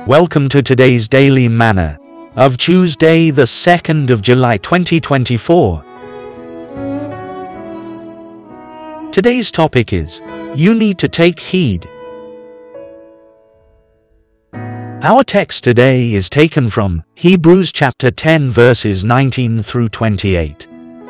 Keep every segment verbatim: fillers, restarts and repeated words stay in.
Welcome to today's Daily Manna of Tuesday, the second of July twenty twenty-four. Today's topic is, You Need to Take Heed. Our text today is taken from Hebrews chapter ten verses nineteen through twenty-eight.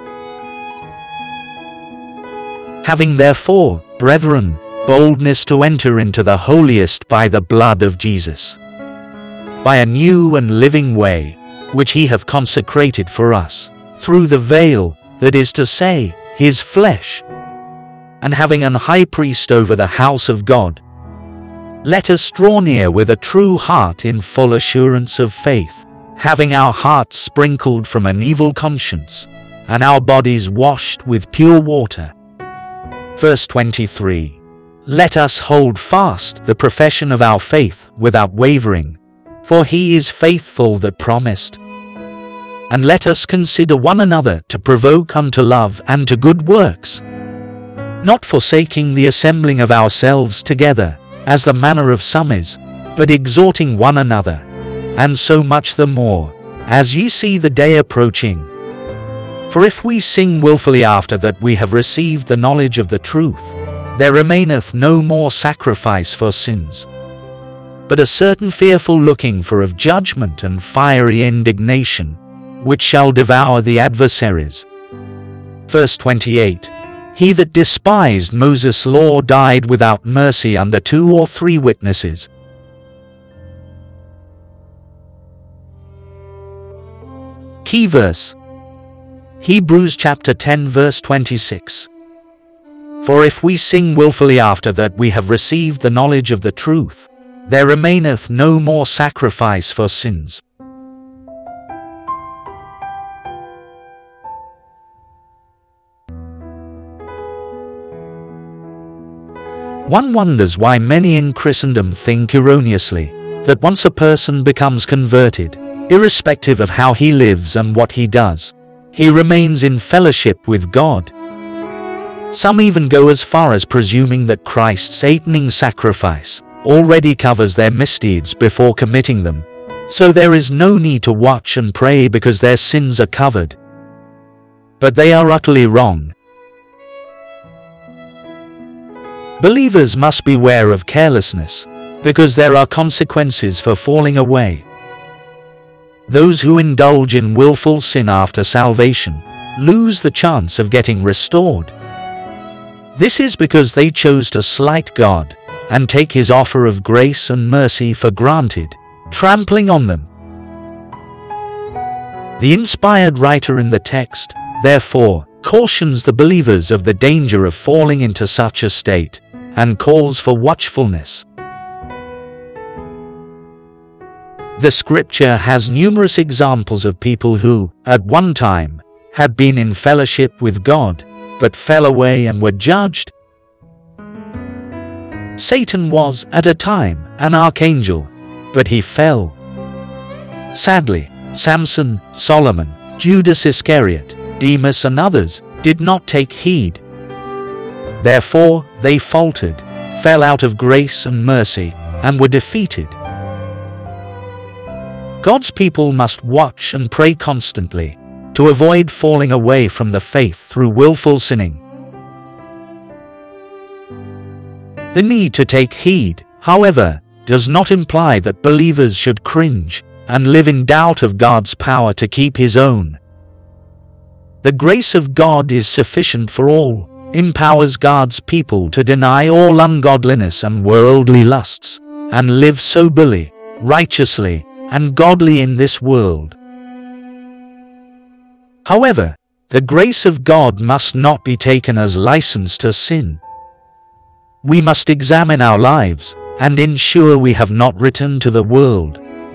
Having therefore, brethren, boldness to enter into the holiest by the blood of Jesus, by a new and living way, which he hath consecrated for us, through the veil, that is to say, his flesh, and having an high priest over the house of God, let us draw near with a true heart in full assurance of faith, having our hearts sprinkled from an evil conscience, and our bodies washed with pure water. Verse twenty-three. Let us hold fast the profession of our faith without wavering, for he is faithful that promised. And let us consider one another to provoke unto love and to good works, not forsaking the assembling of ourselves together, as the manner of some is, but exhorting one another, and so much the more, as ye see the day approaching. For if we sing wilfully after that we have received the knowledge of the truth, there remaineth no more sacrifice for sins, but a certain fearful looking for of judgment and fiery indignation, which shall devour the adversaries. Verse twenty-eight. He that despised Moses' law died without mercy under two or three witnesses. Key verse. Hebrews chapter ten verse twenty-six. For if we sing wilfully after that we have received the knowledge of the truth, there remaineth no more sacrifice for sins. One wonders why many in Christendom think erroneously that once a person becomes converted, irrespective of how he lives and what he does, he remains in fellowship with God. Some even go as far as presuming that Christ's atoning sacrifice already covers their misdeeds before committing them, so there is no need to watch and pray because their sins are covered. But they are utterly wrong. Believers must beware of carelessness, because there are consequences for falling away. Those who indulge in willful sin after salvation lose the chance of getting restored. This is because they chose to slight God and take his offer of grace and mercy for granted, trampling on them. The inspired writer in the text, therefore, cautions the believers of the danger of falling into such a state, and calls for watchfulness. The scripture has numerous examples of people who, at one time, had been in fellowship with God, but fell away and were judged. Satan was, at a time, an archangel, but he fell. Sadly, Samson, Solomon, Judas Iscariot, Demas and others did not take heed. Therefore, they faltered, fell out of grace and mercy, and were defeated. God's people must watch and pray constantly to avoid falling away from the faith through willful sinning. The need to take heed, however, does not imply that believers should cringe and live in doubt of God's power to keep his own. The grace of God is sufficient for all, empowers God's people to deny all ungodliness and worldly lusts, and live soberly, righteously, and godly in this world. However, the grace of God must not be taken as license to sin. We must examine our lives and ensure we have not returned to the world.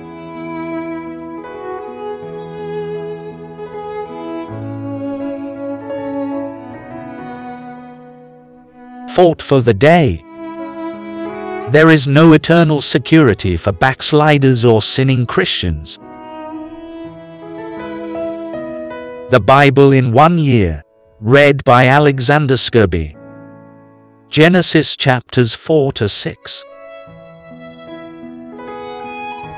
Thought for the day. There is no eternal security for backsliders or sinning Christians. The Bible in one year, read by Alexander Skirby. Genesis chapters four to six.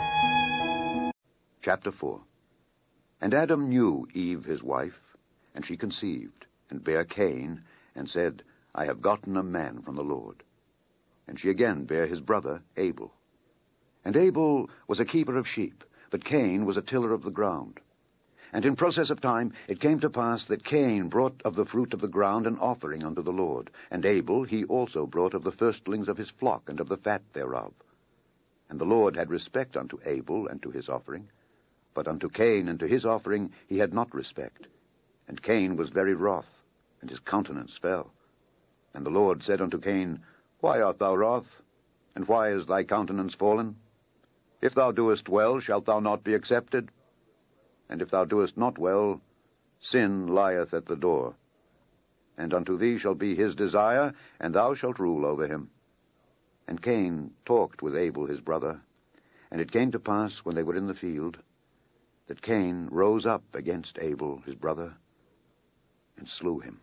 Chapter four. And Adam knew Eve his wife, and she conceived, and bare Cain, and said, I have gotten a man from the Lord. And she again bare his brother Abel. And Abel was a keeper of sheep, but Cain was a tiller of the ground. And in process of time it came to pass that Cain brought of the fruit of the ground an offering unto the Lord, and Abel he also brought of the firstlings of his flock and of the fat thereof. And the Lord had respect unto Abel and to his offering, but unto Cain and to his offering he had not respect. And Cain was very wroth, and his countenance fell. And the Lord said unto Cain, Why art thou wroth? And why is thy countenance fallen? If thou doest well, shalt thou not be accepted? And if thou doest not well, sin lieth at the door. And unto thee shall be his desire, and thou shalt rule over him. And Cain talked with Abel his brother. And it came to pass, when they were in the field, that Cain rose up against Abel his brother, and slew him.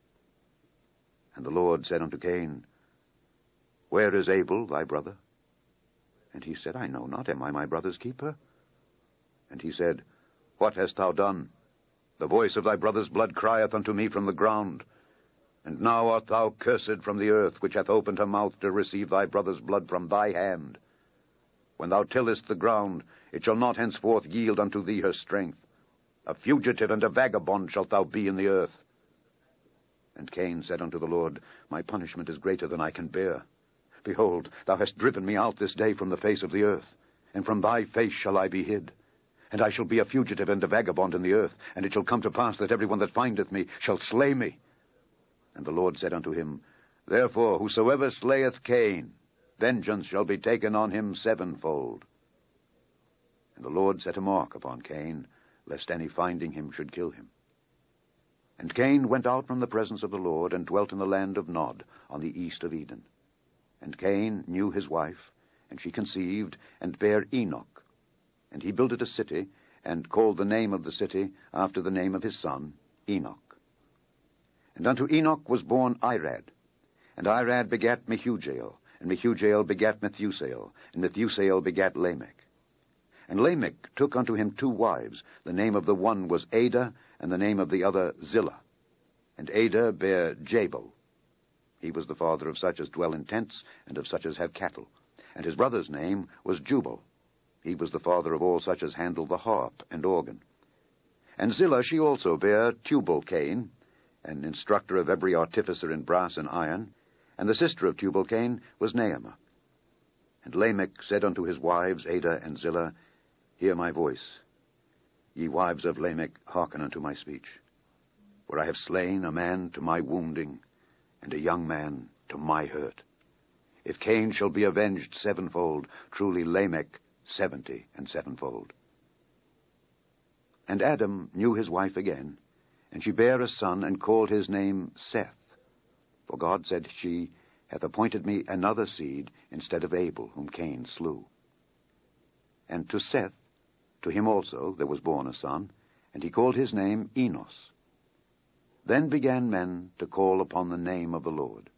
And the Lord said unto Cain, Where is Abel thy brother? And he said, I know not, am I my brother's keeper? And he said, What hast thou done? The voice of thy brother's blood crieth unto me from the ground. And now art thou cursed from the earth, which hath opened her mouth to receive thy brother's blood from thy hand. When thou tillest the ground, it shall not henceforth yield unto thee her strength. A fugitive and a vagabond shalt thou be in the earth. And Cain said unto the Lord, My punishment is greater than I can bear. Behold, thou hast driven me out this day from the face of the earth, and from thy face shall I be hid. And I shall be a fugitive and a vagabond in the earth, and it shall come to pass that every one that findeth me shall slay me. And the Lord said unto him, Therefore whosoever slayeth Cain, vengeance shall be taken on him sevenfold. And the Lord set a mark upon Cain, lest any finding him should kill him. And Cain went out from the presence of the Lord, and dwelt in the land of Nod, on the east of Eden. And Cain knew his wife, and she conceived, and bare Enoch. And he builded a city, and called the name of the city after the name of his son, Enoch. And unto Enoch was born Irad. And Irad begat Mehujael, and Mehujael begat Methusael, and Methusael begat Lamech. And Lamech took unto him two wives. The name of the one was Adah, and the name of the other Zillah. And Adah bare Jabal. He was the father of such as dwell in tents, and of such as have cattle. And his brother's name was Jubal. He was the father of all such as handle the harp and organ. And Zillah she also bare Tubal-Cain, an instructor of every artificer in brass and iron. And the sister of Tubal-Cain was Naamah. And Lamech said unto his wives Adah and Zillah, Hear my voice. Ye wives of Lamech, hearken unto my speech. For I have slain a man to my wounding, and a young man to my hurt. If Cain shall be avenged sevenfold, truly Lamech seventy and sevenfold. And Adam knew his wife again, and she bare a son, and called his name Seth. For God, said she, hath appointed me another seed instead of Abel, whom Cain slew. And to Seth, to him also there was born a son, and he called his name Enos. Then began men to call upon the name of the Lord.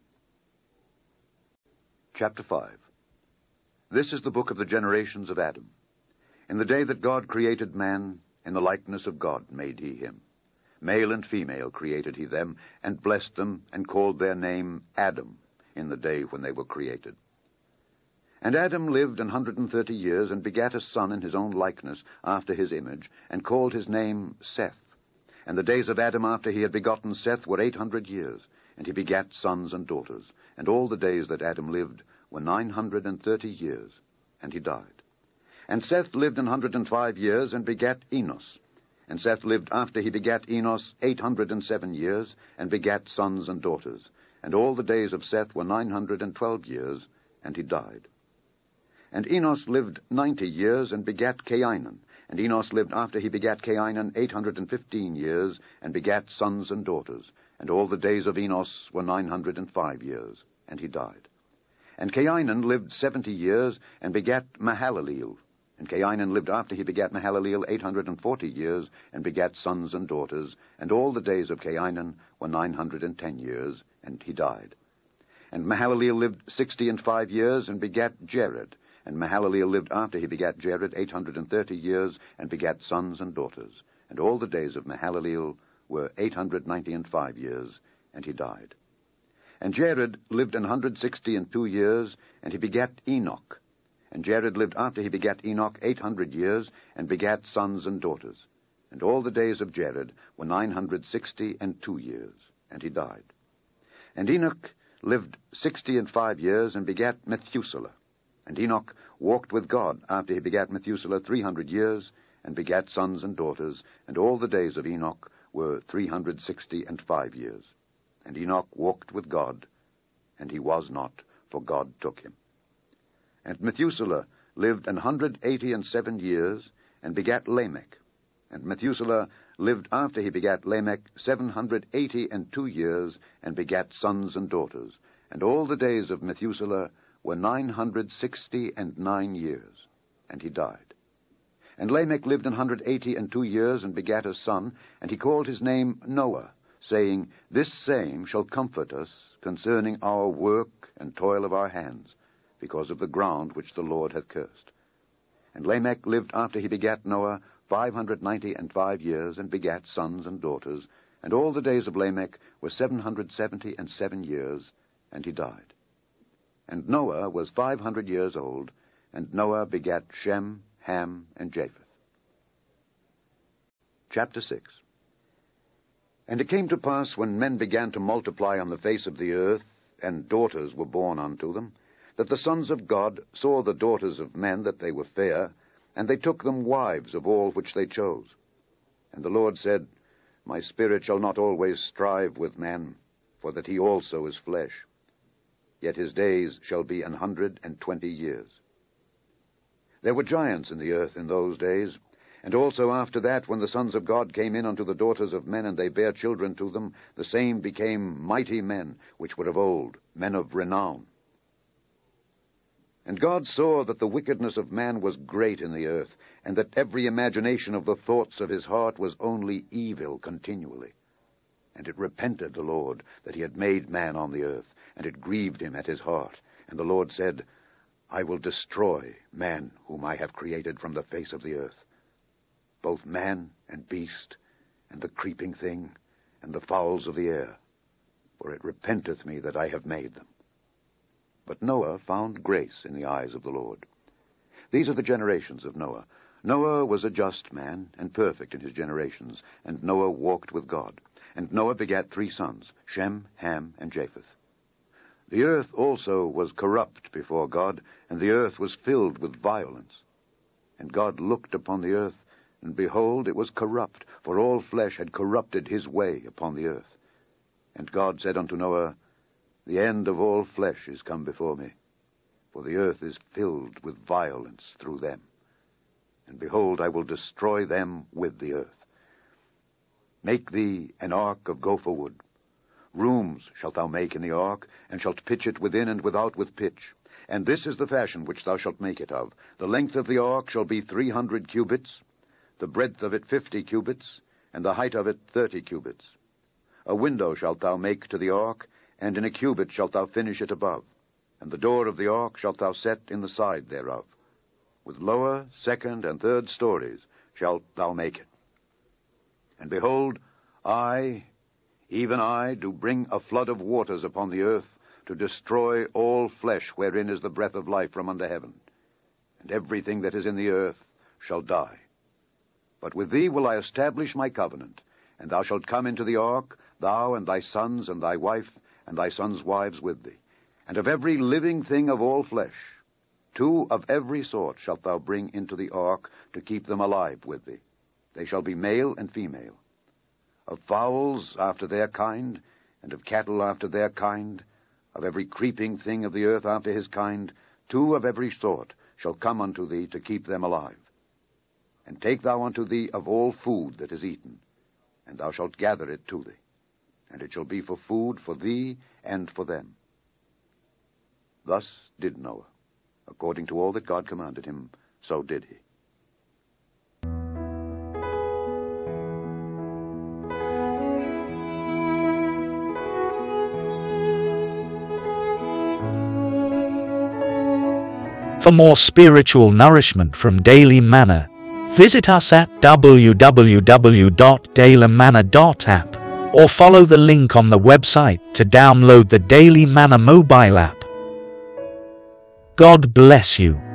Chapter five. This is the book of the generations of Adam. In the day that God created man, in the likeness of God made he him. Male and female created he them, and blessed them, and called their name Adam, in the day when they were created. And Adam lived an hundred and thirty years, and begat a son in his own likeness, after his image, and called his name Seth. And the days of Adam after he had begotten Seth were eight hundred years, and he begat sons and daughters. And all the days that Adam lived were nine hundred and thirty years, and he died. And Seth lived an hundred and five years, and begat Enos. And Seth lived after he begat Enos eight hundred and seven years, and begat sons and daughters. And all the days of Seth were nine hundred and twelve years, and he died. And Enos lived ninety years, and begat Cainan. And Enos lived after he begat Cainan eight hundred and fifteen years, and begat sons and daughters. And all the days of Enos were nine hundred and five years, and he died. And Cainan lived seventy years, and begat Mahalaleel. And Cainan lived after he begat Mahalaleel eight hundred and forty years, and begat sons and daughters. And all the days of Cainan were nine hundred and ten years, and he died. And Mahalaleel lived sixty and five years, and begat Jared. And Mahalaleel lived after he begat Jared eight hundred and thirty years, and begat sons and daughters. And all the days of Mahalaleel were eight hundred ninety and five years, and he died. And Jared lived an hundred sixty and two years, and he begat Enoch. And Jared lived after he begat Enoch eight hundred years, and begat sons and daughters. And all the days of Jared were nine hundred sixty and two years, and he died. And Enoch lived sixty and five years, and begat Methuselah. And Enoch walked with God after he begat Methuselah three hundred years, and begat sons and daughters. And all the days of Enoch were three hundred sixty and five years. And Enoch walked with God, and he was not, for God took him. And Methuselah lived an hundred eighty and seven years, and begat Lamech. And Methuselah lived after he begat Lamech seven hundred eighty and two years, and begat sons and daughters. And all the days of Methuselah were nine hundred sixty and nine years, and he died. And Lamech lived an hundred eighty and two years, and begat a son, and he called his name Noah, saying, This same shall comfort us concerning our work and toil of our hands, because of the ground which the Lord hath cursed. And Lamech lived after he begat Noah five hundred ninety and five years, and begat sons and daughters. And all the days of Lamech were seven hundred seventy and seven years, and he died. And Noah was five hundred years old, and Noah begat Shem, Ham, and Japheth. Chapter six. And it came to pass, when men began to multiply on the face of the earth, and daughters were born unto them, that the sons of God saw the daughters of men that they were fair, and they took them wives of all which they chose. And the Lord said, My spirit shall not always strive with man, for that he also is flesh. Yet his days shall be an hundred and twenty years. There were giants in the earth in those days, and also after that, when the sons of God came in unto the daughters of men, and they bare children to them, the same became mighty men, which were of old, men of renown. And God saw that the wickedness of man was great in the earth, and that every imagination of the thoughts of his heart was only evil continually. And it repented the Lord that he had made man on the earth, and it grieved him at his heart. And the Lord said, I will destroy man whom I have created from the face of the earth, both man and beast, and the creeping thing, and the fowls of the air, for it repenteth me that I have made them. But Noah found grace in the eyes of the Lord. These are the generations of Noah. Noah was a just man, and perfect in his generations, and Noah walked with God. And Noah begat three sons, Shem, Ham, and Japheth. The earth also was corrupt before God, and the earth was filled with violence. And God looked upon the earth, and behold, it was corrupt, for all flesh had corrupted his way upon the earth. And God said unto Noah, The end of all flesh is come before me, for the earth is filled with violence through them. And behold, I will destroy them with the earth. Make thee an ark of gopher wood. Rooms shalt thou make in the ark, and shalt pitch it within and without with pitch. And this is the fashion which thou shalt make it of. The length of the ark shall be three hundred cubits, the breadth of it fifty cubits, and the height of it thirty cubits. A window shalt thou make to the ark, and in a cubit shalt thou finish it above. And the door of the ark shalt thou set in the side thereof. With lower, second, and third stories shalt thou make it. And behold, I, even I, do bring a flood of waters upon the earth, to destroy all flesh wherein is the breath of life from under heaven. And everything that is in the earth shall die. But with thee will I establish my covenant, and thou shalt come into the ark, thou and thy sons and thy wife, and thy sons' wives with thee. And of every living thing of all flesh, two of every sort shalt thou bring into the ark, to keep them alive with thee. They shall be male and female. Of fowls after their kind, and of cattle after their kind, of every creeping thing of the earth after his kind, two of every sort shall come unto thee, to keep them alive. And take thou unto thee of all food that is eaten, and thou shalt gather it to thee. And it shall be for food for thee and for them. Thus did Noah. According to all that God commanded him, so did he. For more spiritual nourishment from Daily Manna, visit us at w w w dot daily manna dot app or follow the link on the website to download the Daily Manna mobile app. God bless you.